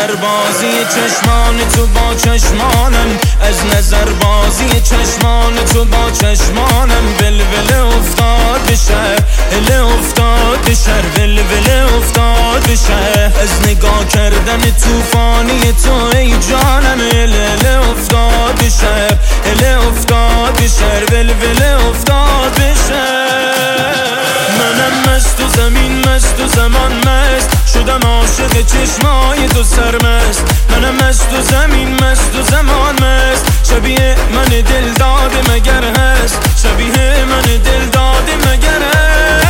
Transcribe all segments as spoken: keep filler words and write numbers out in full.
نظر بازی چشمان تو با چشمانم، از نظر بازی چشمان تو با چشمانم. ولوله افتاد به شهر، هله افتاد به شهر، ولوله افتاد به شهر. از نگاه کردن توفانی تو ای جانم، هله افتاد به شهر، هله افتاد به شهر، ولوله افتاد به شهر. منم مست و زمین مست و زمان مست، شدم عاشق چشمای تو سرمست. منم مست و زمین مست و زمان مست، شبیه من دل داده مگر هست، شبیه من دل داده مگر هست.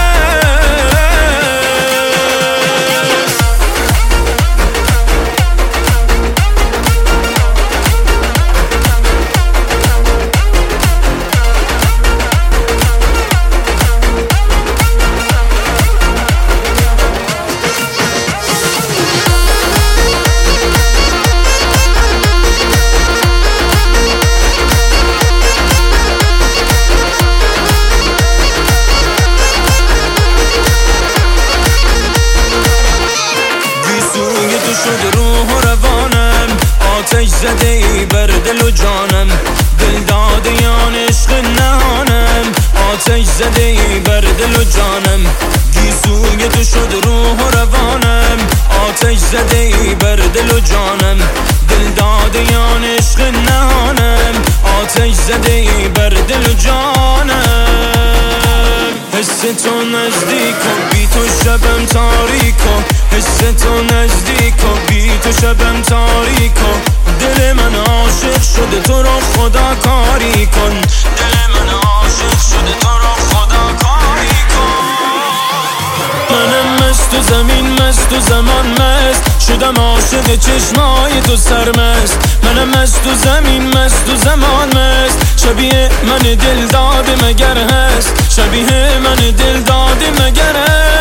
شد روح و روانم، آتش زده ای بر دل و جانم. دل داده یان عشق نهانم، آتش زده ای بر دل و جانم. گیسوی تو شد روح و روانم، آتش زده ای بر دل و جانم. دل داده یان عشق نهانم، آتش زده ای بر دل و جانم. حس تو نزدیک و بی تو شبم تاریک و، حس تو نزدیک و بی تو شبم تاریک و. دل من عاشق شده تو رو خدا کاری کن، دل من عاشق شده تو رو خدا کاری کن. منم مست و زمین مست و زمان مست، شدم عاشق چشمای تو سرمست. منم مست و زمین مست و زمان مست، شبیه من دل داده مگر هست، شبیه من دل داده مگر هست.